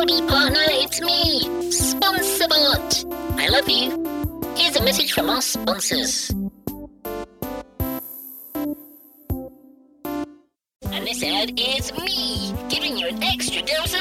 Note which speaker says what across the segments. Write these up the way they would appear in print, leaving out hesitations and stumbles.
Speaker 1: Howdy, partner, it's me, SponsorBot. I love you. Here's a message from our sponsors. And this ad is me, giving you an extra dose of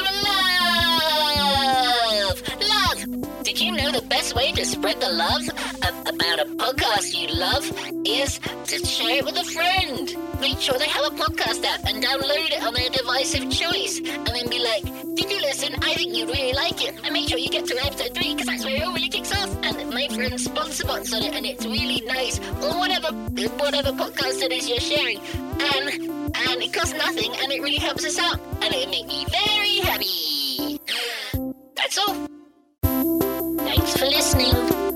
Speaker 1: love. Love! Did you know the best way to spread the love about a podcast you love is to share it with a friend? Make sure they have a podcast app and download it on their device of choice. And then be like, did you listen? I think you'd really like it. And make sure you get to episode 3 because that's where it all really kicks off. And my friend SponsorBot's on it and it's really nice. Or whatever podcast it is you're sharing. And it costs nothing and it really helps us out. And it'll make me very happy. That's all. Thanks for listening.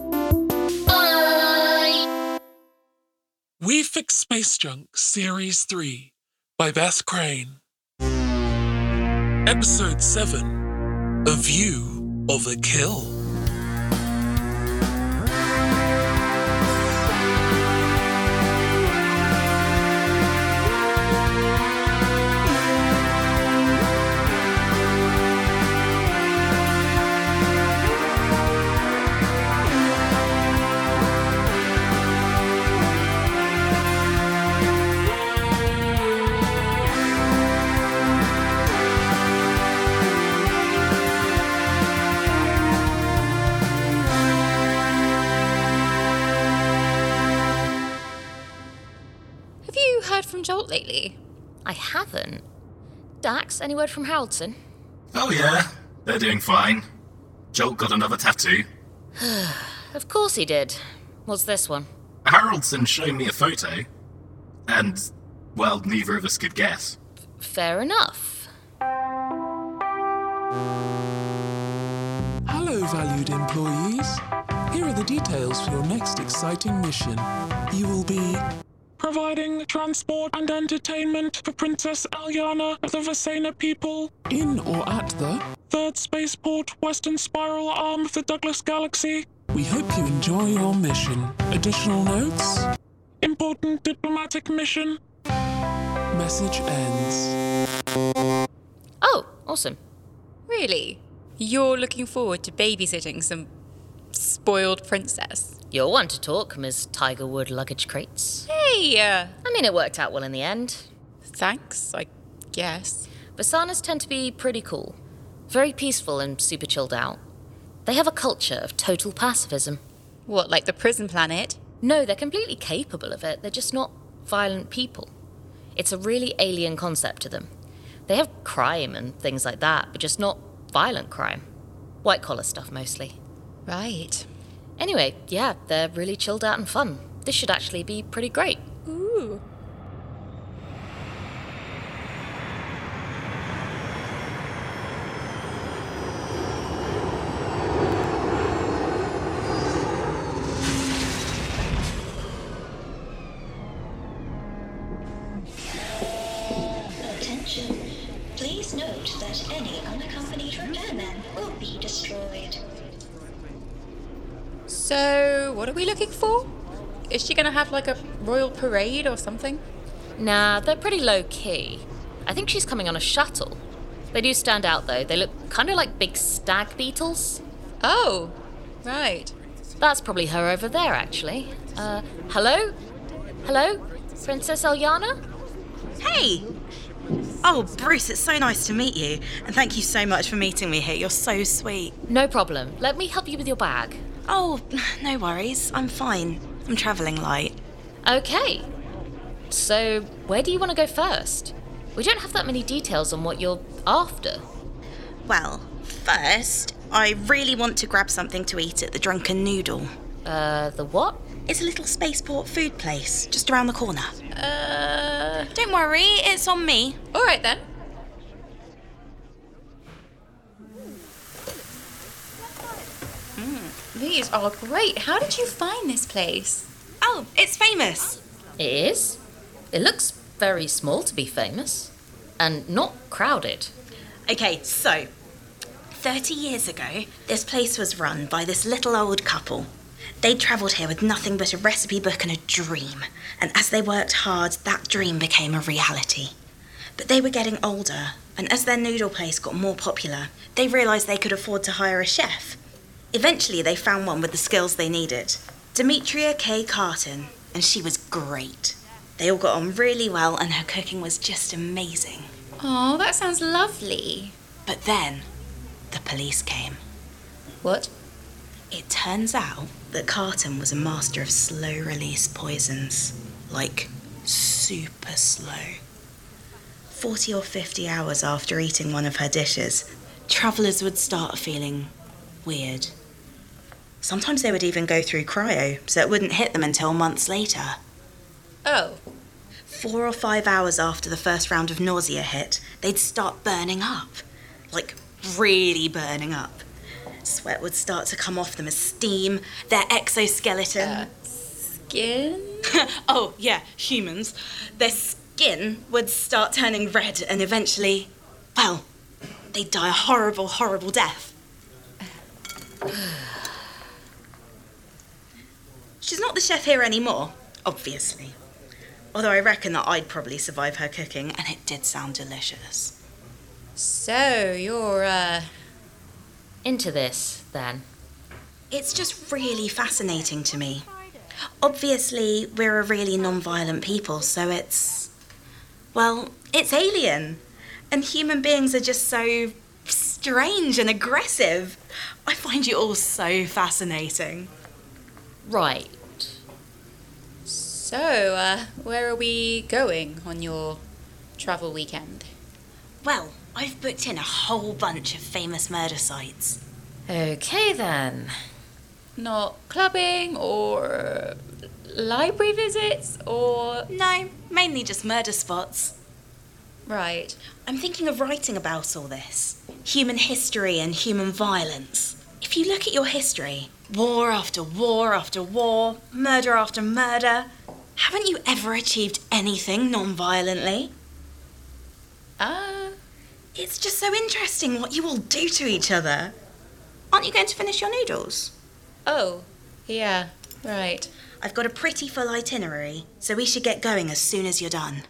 Speaker 1: Bye!
Speaker 2: We Fix Space Junk Series 3 by Beth Crane. Episode 7, A View of a Kill.
Speaker 3: From Jolt lately?
Speaker 4: I haven't. Dax, any word from Haroldson?
Speaker 5: Oh yeah, they're doing fine. Jolt got another tattoo.
Speaker 4: Of course he did. What's this one?
Speaker 5: Haroldson showed me a photo, and, well, neither of us could guess.
Speaker 4: Fair enough.
Speaker 2: Hello, valued employees. Here are the details for your next exciting mission. You will be providing transport and entertainment for Princess Alyana of the Vasena people in or at the 3rd Spaceport, Western Spiral Arm of the Douglas Galaxy. We hope you enjoy your mission. Additional notes? Important diplomatic mission. Message ends.
Speaker 4: Oh, awesome.
Speaker 3: Really? You're looking forward to babysitting some spoiled princess?
Speaker 4: You're one to talk, Ms. Tigerwood Luggage Crates.
Speaker 3: Hey!
Speaker 4: I mean, it worked out well in the end.
Speaker 3: Thanks, I guess.
Speaker 4: Vasanas tend to be pretty cool. Very peaceful and super chilled out. They have a culture of total pacifism.
Speaker 3: What, like the prison planet?
Speaker 4: No, they're completely capable of it. They're just not violent people. It's a really alien concept to them. They have crime and things like that, but just not violent crime. White-collar stuff, mostly.
Speaker 3: Right.
Speaker 4: Anyway, yeah, they're really chilled out and fun. This should actually be pretty great.
Speaker 3: Ooh.
Speaker 6: Attention. Please note that any unaccompanied repairmen will be destroyed.
Speaker 3: So, what are we looking for? Is she gonna have like a royal parade or something?
Speaker 4: Nah, they're pretty low-key. I think she's coming on a shuttle. They do stand out, though. They look kind of like big stag beetles.
Speaker 3: Oh, right.
Speaker 4: That's probably her over there, actually. Hello? Hello? Princess Alyana?
Speaker 7: Hey! Oh, Bruce, it's so nice to meet you. And thank you so much for meeting me here. You're so sweet.
Speaker 4: No problem. Let me help you with your bag.
Speaker 7: Oh, no worries. I'm fine. I'm travelling light.
Speaker 4: Okay. So, where do you want to go first? We don't have that many details on what you're after.
Speaker 7: Well, first, I really want to grab something to eat at the Drunken Noodle.
Speaker 4: The what?
Speaker 7: It's a little spaceport food place, just around the corner.
Speaker 3: Don't
Speaker 7: Don't worry, it's on me.
Speaker 3: All right then. These are great. How did you find this place?
Speaker 7: Oh, it's famous.
Speaker 4: It is? It looks very small to be famous. And not crowded.
Speaker 7: Okay, so 30 years ago, this place was run by this little old couple. They'd travelled here with nothing but a recipe book and a dream. And as they worked hard, that dream became a reality. But they were getting older, and as their noodle place got more popular, they realised they could afford to hire a chef. Eventually, they found one with the skills they needed. Demetria K. Carton, and she was great. They all got on really well, and her cooking was just amazing.
Speaker 3: Oh, that sounds lovely.
Speaker 7: But then, the police came.
Speaker 3: What?
Speaker 7: It turns out that Carton was a master of slow-release poisons. Like, super slow. 40 or 50 hours after eating one of her dishes, travellers would start feeling weird. Sometimes they would even go through cryo, so it wouldn't hit them until months later.
Speaker 3: Oh.
Speaker 7: 4 or 5 hours after the first round of nausea hit, they'd start burning up. Like, really burning up. Sweat would start to come off them as steam, their exoskeleton...
Speaker 3: Skin?
Speaker 7: Oh, yeah, humans. Their skin would start turning red and eventually, well, they'd die a horrible, horrible death. She's not the chef here anymore, obviously. Although I reckon that I'd probably survive her cooking, and it did sound delicious.
Speaker 3: So, you're,
Speaker 4: into this, then?
Speaker 7: It's just really fascinating to me. Obviously, we're a really non-violent people, so it's alien. And human beings are just so strange and aggressive. I find you all so fascinating.
Speaker 4: Right.
Speaker 3: So, where are we going on your travel weekend?
Speaker 7: Well, I've booked in a whole bunch of famous murder sites.
Speaker 4: Okay, then.
Speaker 3: Not clubbing or library visits or...
Speaker 7: No, mainly just murder spots.
Speaker 3: Right.
Speaker 7: I'm thinking of writing about all this. Human history and human violence. If you look at your history, war after war after war, murder after murder, haven't you ever achieved anything non-violently? It's just so interesting what you all do to each other. Aren't you going to finish your noodles?
Speaker 3: Oh, yeah, right.
Speaker 7: I've got a pretty full itinerary, so we should get going as soon as you're done.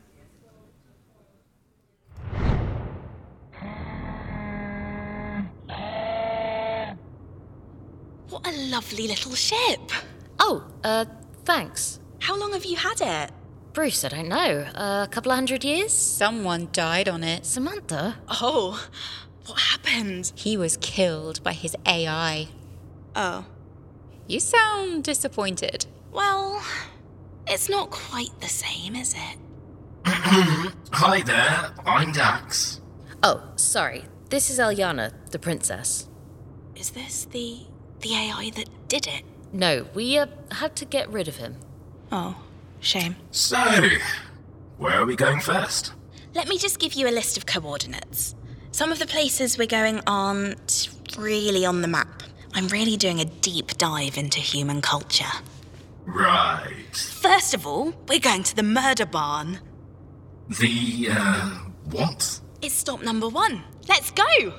Speaker 7: What a lovely little ship.
Speaker 4: Oh, thanks.
Speaker 7: How long have you had it?
Speaker 4: Bruce, I don't know. A couple of 100 years?
Speaker 3: Someone died on it.
Speaker 4: Samantha?
Speaker 7: Oh, what happened?
Speaker 3: He was killed by his AI.
Speaker 7: Oh.
Speaker 3: You sound disappointed.
Speaker 7: Well, it's not quite the same, is it?
Speaker 5: Hi there, I'm Dax.
Speaker 4: Oh, sorry. This is Alyana, the princess.
Speaker 7: Is this the AI that did it?
Speaker 4: No, we had to get rid of him.
Speaker 7: Oh, shame.
Speaker 5: So, where are we going first?
Speaker 7: Let me just give you a list of coordinates. Some of the places we're going aren't really on the map. I'm really doing a deep dive into human culture.
Speaker 5: Right.
Speaker 7: First of all, we're going to the murder barn.
Speaker 5: The, what?
Speaker 7: It's stop number 1. Let's go!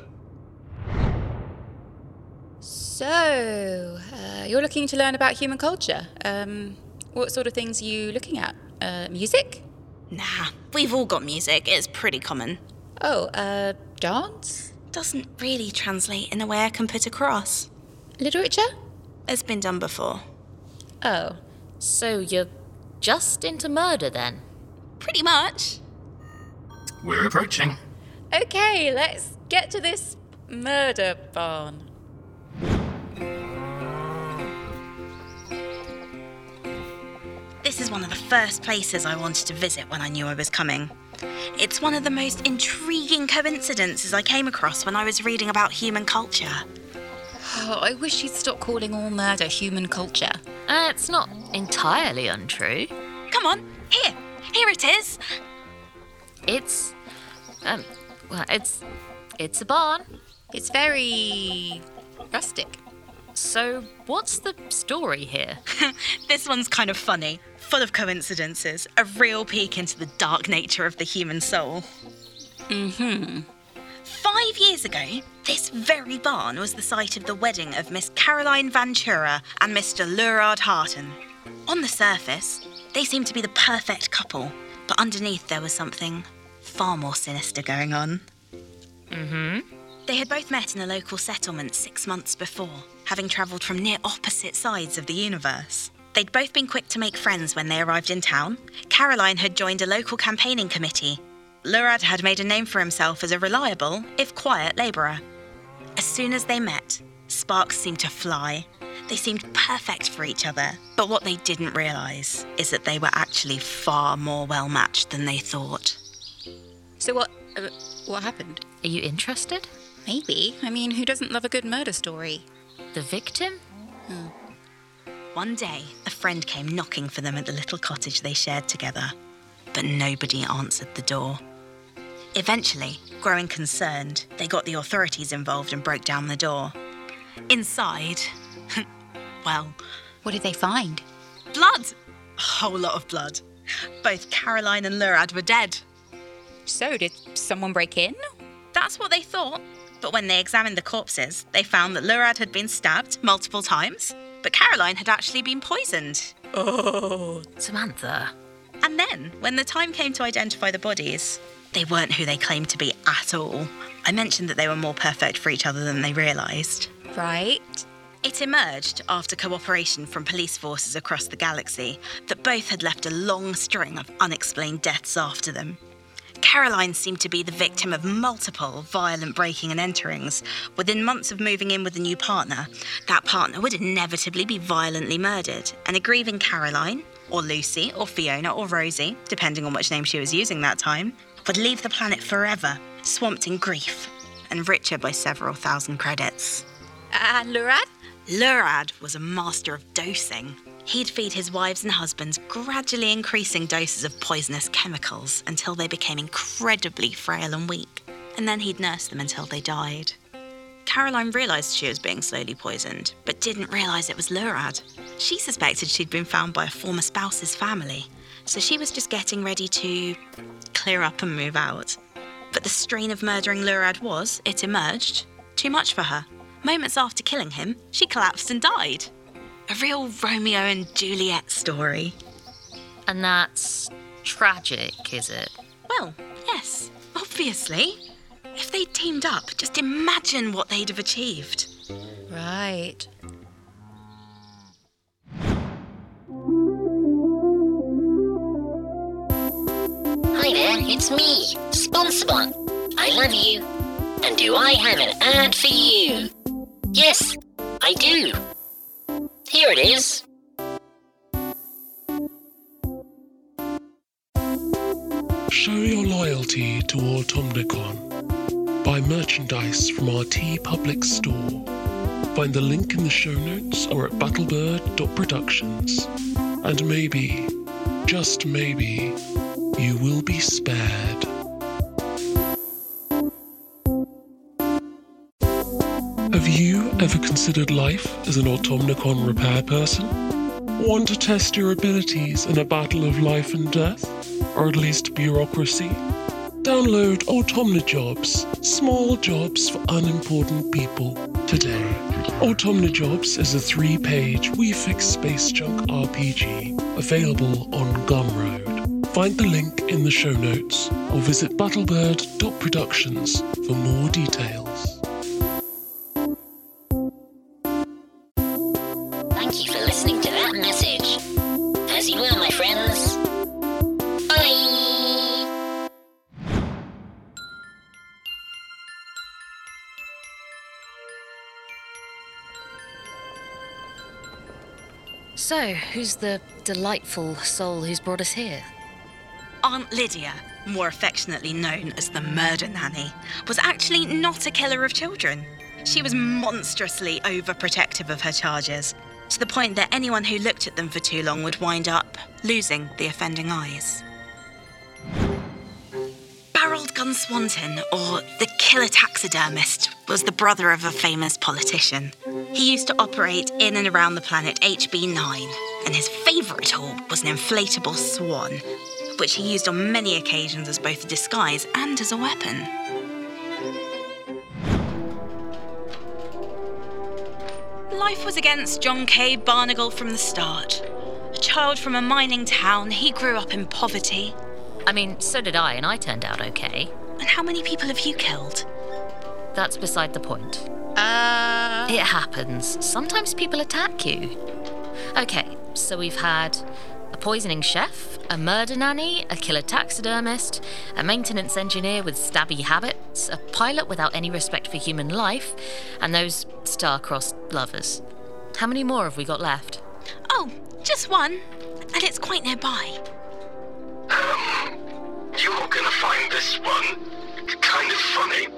Speaker 3: So, you're looking to learn about human culture. What sort of things are you looking at? Music?
Speaker 7: Nah, we've all got music. It's pretty common.
Speaker 3: Oh, dance?
Speaker 7: Doesn't really translate in a way I can put across.
Speaker 3: Literature?
Speaker 7: It's been done before.
Speaker 3: Oh.
Speaker 4: So you're just into murder, then?
Speaker 7: Pretty much.
Speaker 5: We're approaching.
Speaker 3: Okay, let's get to this murder barn.
Speaker 7: This is one of the first places I wanted to visit when I knew I was coming. It's one of the most intriguing coincidences I came across when I was reading about human culture.
Speaker 3: Oh, I wish you'd stop calling all murder human culture.
Speaker 4: It's not entirely untrue.
Speaker 7: Come on, here it is.
Speaker 4: It's, it's a barn.
Speaker 3: It's very rustic.
Speaker 4: So what's the story here?
Speaker 7: This one's kind of funny, full of coincidences, a real peek into the dark nature of the human soul. 5 years ago, this very barn was the site of the wedding of Miss Caroline Ventura and Mr. Lurard Harton. On the surface, they seemed to be the perfect couple, but underneath there was something far more sinister going on.
Speaker 4: Mm-hmm.
Speaker 7: They had both met in a local settlement 6 months before, having travelled from near opposite sides of the universe. They'd both been quick to make friends when they arrived in town. Caroline had joined a local campaigning committee. Lurad had made a name for himself as a reliable, if quiet, labourer. As soon as they met, sparks seemed to fly. They seemed perfect for each other. But what they didn't realise is that they were actually far more well-matched than they thought.
Speaker 3: So what happened?
Speaker 4: Are you interested?
Speaker 3: Maybe. I mean, who doesn't love a good murder story?
Speaker 4: The victim?
Speaker 7: One day, a friend came knocking for them at the little cottage they shared together. But nobody answered the door. Eventually, growing concerned, they got the authorities involved and broke down the door. Inside, well...
Speaker 3: What did they find?
Speaker 7: Blood! A whole lot of blood. Both Caroline and Lurad were dead.
Speaker 3: So, did someone break in?
Speaker 7: That's what they thought. But when they examined the corpses, they found that Lurad had been stabbed multiple times, but Caroline had actually been poisoned.
Speaker 4: Oh, Samantha.
Speaker 7: And then, when the time came to identify the bodies, they weren't who they claimed to be at all. I mentioned that they were more perfect for each other than they realised.
Speaker 3: Right.
Speaker 7: It emerged, after cooperation from police forces across the galaxy, that both had left a long string of unexplained deaths after them. Caroline seemed to be the victim of multiple violent breaking and enterings. Within months of moving in with a new partner, that partner would inevitably be violently murdered, and a grieving Caroline, or Lucy, or Fiona, or Rosie, depending on which name she was using that time, would leave the planet forever, swamped in grief, and richer by several thousand credits.
Speaker 3: And Lurad?
Speaker 7: Lurad was a master of dosing. He'd feed his wives and husbands gradually increasing doses of poisonous chemicals until they became incredibly frail and weak, and then he'd nurse them until they died. Caroline realised she was being slowly poisoned, but didn't realise it was Lurad. She suspected she'd been found by a former spouse's family, so she was just getting ready to clear up and move out. But the strain of murdering Lurad was, it emerged, too much for her. Moments after killing him, she collapsed and died. A real Romeo and Juliet story.
Speaker 4: And that's tragic, is it?
Speaker 7: Well, yes, obviously. If they'd teamed up, just imagine what they'd have achieved.
Speaker 3: Right.
Speaker 1: Hi there, it's me, SpongeBob. I love you. And do I have an ad for you? Yes, I do. Here it is.
Speaker 2: Show your loyalty to Automnicon. Buy merchandise from our TeePublic store. Find the link in the show notes or at battlebird.productions. And maybe, just maybe, you will be spared. Have you ever considered life as an Automnicon repair person? Want to test your abilities in a battle of life and death? Or at least bureaucracy? Download Automnijobs, small jobs for unimportant people, today. Automnijobs is a 3-page We Fix Space Junk RPG, available on Gumroad. Find the link in the show notes, or visit battlebird.productions for more details.
Speaker 1: Thank you for listening to that message. As you were, my friends. Bye!
Speaker 4: So, who's the delightful soul who's brought us here?
Speaker 7: Aunt Lydia, more affectionately known as the Murder Nanny, was actually not a killer of children. She was monstrously overprotective of her charges, to the point that anyone who looked at them for too long would wind up losing the offending eyes. Barold Gun Swanton, or the Killer Taxidermist, was the brother of a famous politician. He used to operate in and around the planet HB9, and his favourite tool was an inflatable swan, which he used on many occasions as both a disguise and as a weapon. Life was against John K. Barnagle from the start. A child from a mining town, he grew up in poverty.
Speaker 4: I mean, so did I, and I turned out okay.
Speaker 7: And how many people have you killed?
Speaker 4: That's beside the point. It happens. Sometimes people attack you. Okay, so we've had a poisoning chef, a murder nanny, a killer taxidermist, a maintenance engineer with stabby habits, a pilot without any respect for human life, and those star-crossed lovers. How many more have we got left?
Speaker 7: Oh, just one. And it's quite nearby.
Speaker 5: You're gonna find this one kind of funny.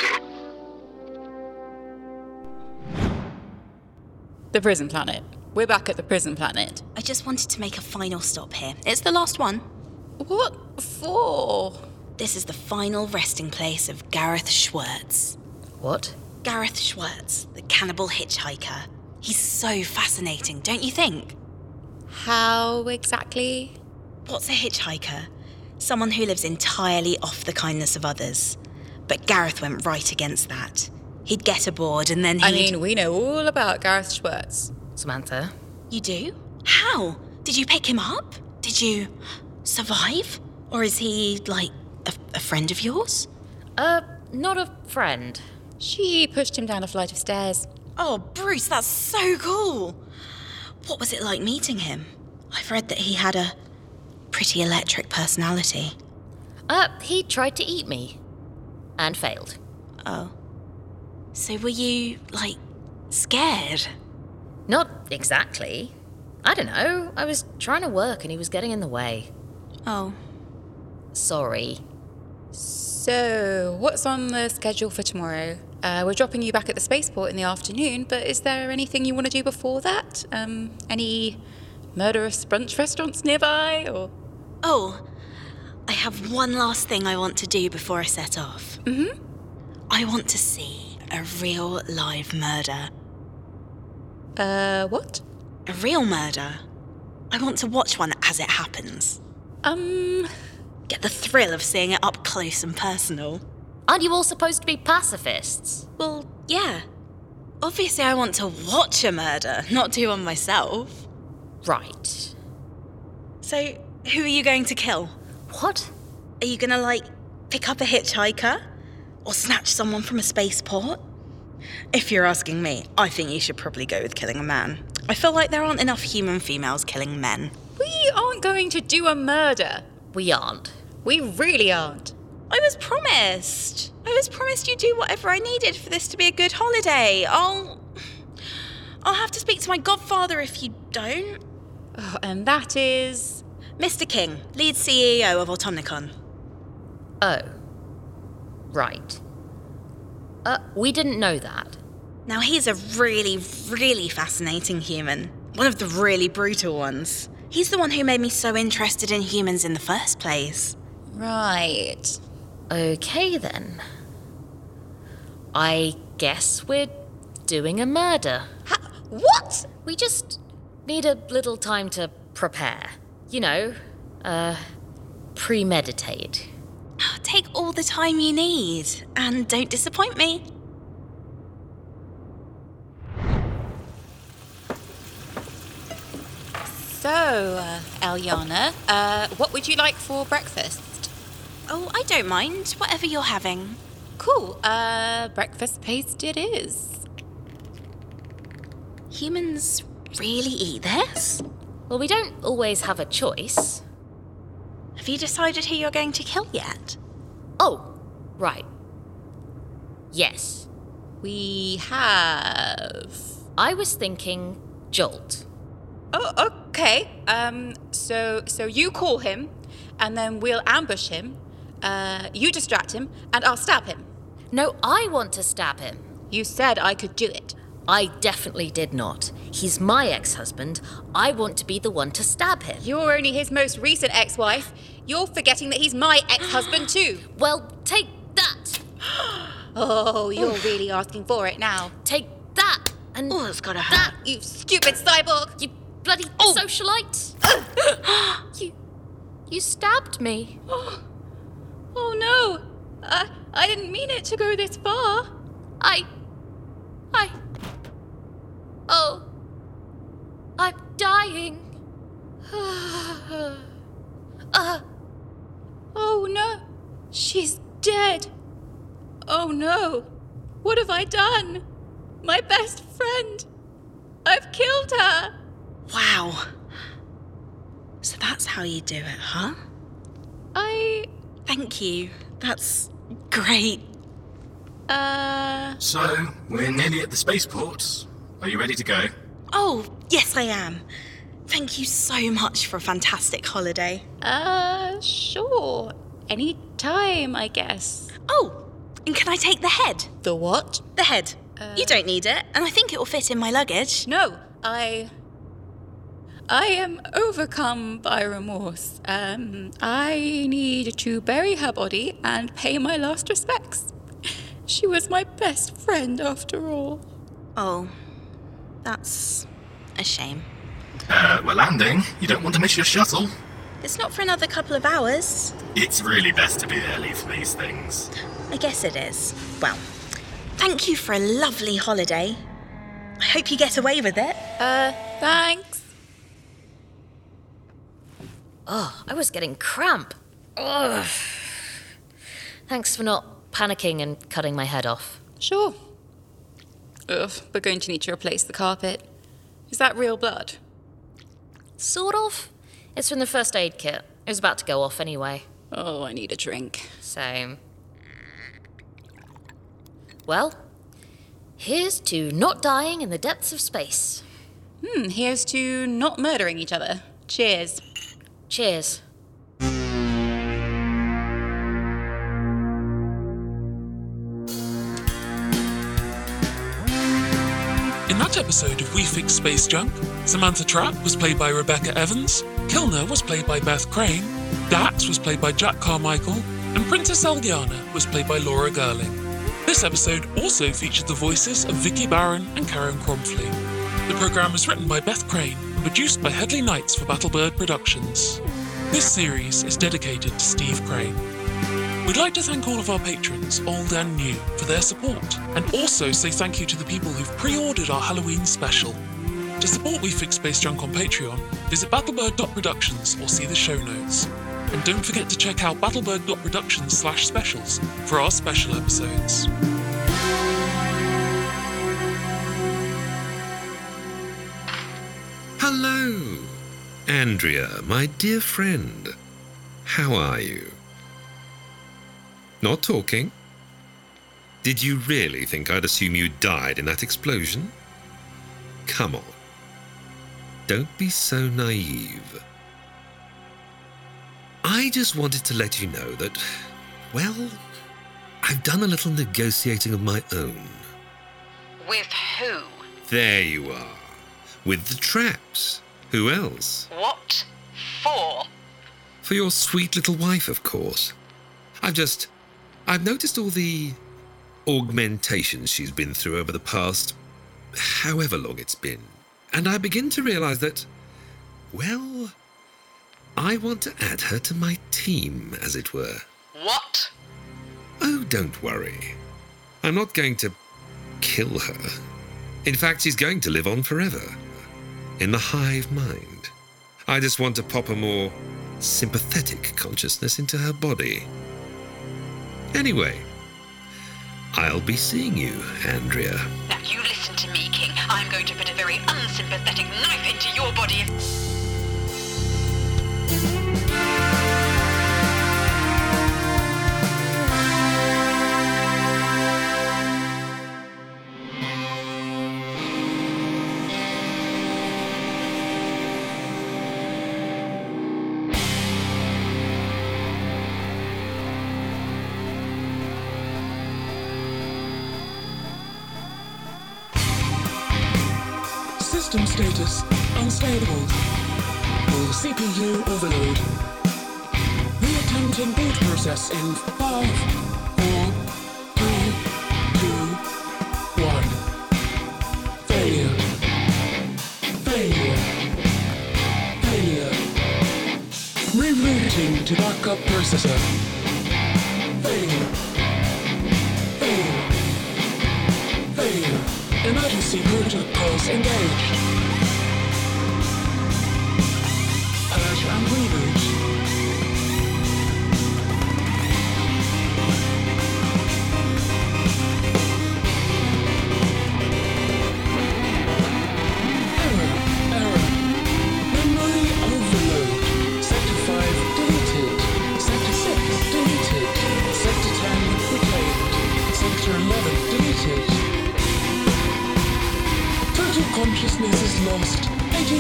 Speaker 3: The prison planet. We're back at the prison planet.
Speaker 7: I just wanted to make a final stop here. It's the last one.
Speaker 3: What for?
Speaker 7: This is the final resting place of Gareth Schwartz.
Speaker 4: What?
Speaker 7: Gareth Schwartz, the cannibal hitchhiker. He's so fascinating, don't you think?
Speaker 3: How exactly?
Speaker 7: What's a hitchhiker? Someone who lives entirely off the kindness of others. But Gareth went right against that. He'd get aboard and then
Speaker 3: we know all about Gareth Schwartz.
Speaker 4: Samantha?
Speaker 7: You do? How? Did you pick him up? Did you survive? Or is he, like, a friend of yours?
Speaker 4: Not a friend.
Speaker 3: She pushed him down a flight of stairs.
Speaker 7: Oh, Bruce, that's so cool. What was it like meeting him? I've read that he had a pretty electric personality.
Speaker 4: He tried to eat me. And failed.
Speaker 7: Oh. So were you, like, scared?
Speaker 4: Not exactly. I don't know. I was trying to work and he was getting in the way.
Speaker 7: Oh.
Speaker 4: Sorry.
Speaker 3: So, what's on the schedule for tomorrow? We're dropping you back at the spaceport in the afternoon, but is there anything you want to do before that? Any murderous brunch restaurants nearby, or...?
Speaker 7: Oh, I have one last thing I want to do before I set off.
Speaker 3: Mm-hmm.
Speaker 7: I want to see a real live murder.
Speaker 3: What?
Speaker 7: A real murder. I want to watch one as it happens. Get the thrill of seeing it up close and personal.
Speaker 4: Aren't you all supposed to be pacifists?
Speaker 7: Well, yeah. Obviously I want to watch a murder, not do one myself.
Speaker 4: Right.
Speaker 7: So, who are you going to kill?
Speaker 4: What?
Speaker 7: Are you gonna, like, pick up a hitchhiker? Or snatch someone from a spaceport? If you're asking me, I think you should probably go with killing a man. I feel like there aren't enough human females killing men.
Speaker 3: We aren't going to do a murder.
Speaker 4: We aren't.
Speaker 3: We really aren't.
Speaker 7: I was promised you'd do whatever I needed for this to be a good holiday. I'll have to speak to my godfather if you don't.
Speaker 3: Oh, and that is...
Speaker 7: Mr. King, lead CEO of Automnicon.
Speaker 4: Oh. Right. We didn't know that.
Speaker 7: Now he's a really, really fascinating human. One of the really brutal ones. He's the one who made me so interested in humans in the first place.
Speaker 3: Right.
Speaker 4: Okay, then. I guess we're doing a murder.
Speaker 3: What?
Speaker 4: We just need a little time to prepare. You know, premeditate.
Speaker 7: Take all the time you need, and don't disappoint me.
Speaker 3: So, Alyana, what would you like for breakfast?
Speaker 7: Oh, I don't mind. Whatever you're having.
Speaker 3: Cool. Breakfast paste it is.
Speaker 7: Humans really eat this?
Speaker 4: Well, we don't always have a choice.
Speaker 7: Have you decided who you're going to kill yet?
Speaker 4: Oh, right. Yes.
Speaker 3: We have...
Speaker 4: I was thinking Jolt.
Speaker 3: Oh, okay. So you call him, and then we'll ambush him. You distract him, and I'll stab him.
Speaker 4: No, I want to stab him.
Speaker 3: You said I could do it.
Speaker 4: I definitely did not. He's my ex-husband. I want to be the one to stab him.
Speaker 3: You're only his most recent ex-wife. You're forgetting that he's my ex-husband too.
Speaker 4: Well, take that.
Speaker 3: Oh, you're really asking for it now.
Speaker 4: Take that. And
Speaker 7: Oh, it's gotta
Speaker 4: that,
Speaker 7: hurt.
Speaker 3: You stupid cyborg.
Speaker 4: you bloody socialite. You stabbed me.
Speaker 3: Oh no. I didn't mean it to go this far.
Speaker 4: Oh, I'm dying.
Speaker 3: She's dead. Oh no. What have I done? My best friend. I've killed her.
Speaker 7: Wow. So that's how you do it, huh? Thank you. That's great.
Speaker 5: So, we're nearly at the spaceport. Are you ready to go?
Speaker 7: Oh, yes I am. Thank you so much for a fantastic holiday.
Speaker 3: Sure. Any time, I guess.
Speaker 7: Oh, and can I take the head?
Speaker 3: The what?
Speaker 7: The head. You don't need it, and I think it will fit in my luggage.
Speaker 3: No, I am overcome by remorse. I need to bury her body and pay my last respects. She was my best friend after all.
Speaker 7: Oh, that's a shame.
Speaker 5: We're landing. You don't want to miss your shuttle.
Speaker 7: It's not for another couple of hours.
Speaker 5: It's really best to be early for these things.
Speaker 7: I guess it is. Well, thank you for a lovely holiday. I hope you get away with it.
Speaker 3: Thanks.
Speaker 4: Oh, I was getting cramp. Ugh. Thanks for not panicking and cutting my head off.
Speaker 3: Sure. Ugh, we're going to need to replace the carpet. Is that real blood?
Speaker 4: Sort of. It's from the first aid kit. It was about to go off anyway.
Speaker 3: Oh, I need a drink.
Speaker 4: Same. Well, here's to not dying in the depths of space.
Speaker 3: Here's to not murdering each other. Cheers.
Speaker 4: Cheers.
Speaker 2: In that episode of We Fix Space Junk, Samantha Trapp was played by Rebecca Evans, Kilner was played by Beth Crane, Dax was played by Jack Carmichael, and Princess Elgiana was played by Laura Gerling. This episode also featured the voices of Vicky Barron and Karen Cromfley. The programme was written by Beth Crane and produced by Headley Knights for Battlebird Productions. This series is dedicated to Steve Crane. We'd like to thank all of our patrons, old and new, for their support, and also say thank you to the people who've pre-ordered our Halloween special. To support We Fix Space Junk on Patreon, visit battlebird.productions or see the show notes. And don't forget to check out battlebird.productions/specials for our special episodes.
Speaker 8: Hello, Andrea, my dear friend. How are you? Not talking? Did you really think I'd assume you died in that explosion? Come on. Don't be so naive. I just wanted to let you know that, well, I've done a little negotiating of my own.
Speaker 9: With who?
Speaker 8: There you are. With the Traps. Who else?
Speaker 9: What for?
Speaker 8: For your sweet little wife, of course. I've noticed all the augmentations she's been through over the past however long it's been. And I begin to realise that, well, I want to add her to my team, as it were.
Speaker 9: What?
Speaker 8: Oh, don't worry. I'm not going to kill her. In fact, she's going to live on forever. In the hive mind. I just want to pop a more sympathetic consciousness into her body. Anyway, I'll be seeing you, Andrea.
Speaker 9: Now you listen to me, King. I'm going to put a very unsympathetic knife into your body.
Speaker 2: System status unstable. Full CPU overload. Reattempting boot process in 5, 4, 3, 2, 1. Failure. Failure. Failure. Rerouting to backup processor. Failure. Failure. Failure. Emergency protocols engaged. Purge and reboot. consciousness is lost.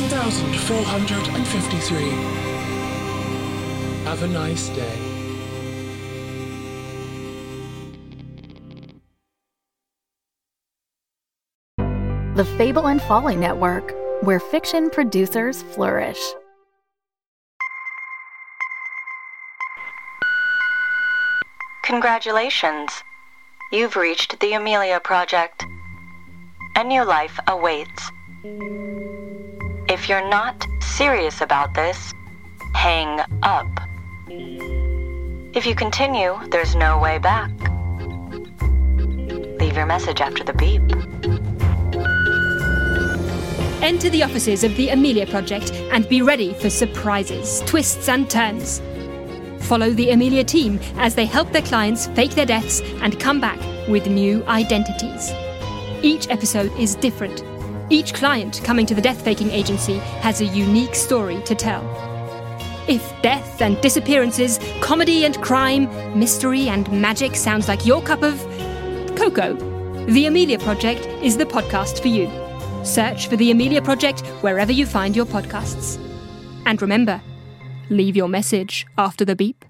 Speaker 2: 18,453. Have a nice day.
Speaker 10: The Fable and Folly Network, where fiction producers flourish.
Speaker 11: Congratulations. You've reached the Amelia Project. A new life awaits. If you're not serious about this, hang up. If you continue, there's no way back. Leave your message after the beep.
Speaker 12: Enter the offices of the Amelia Project and be ready for surprises, twists and turns. Follow the Amelia team as they help their clients fake their deaths and come back with new identities. Each episode is different. Each client coming to the death-faking agency has a unique story to tell. If death and disappearances, comedy and crime, mystery and magic sounds like your cup of cocoa, The Amelia Project is the podcast for you. Search for The Amelia Project wherever you find your podcasts. And remember, leave your message after the beep.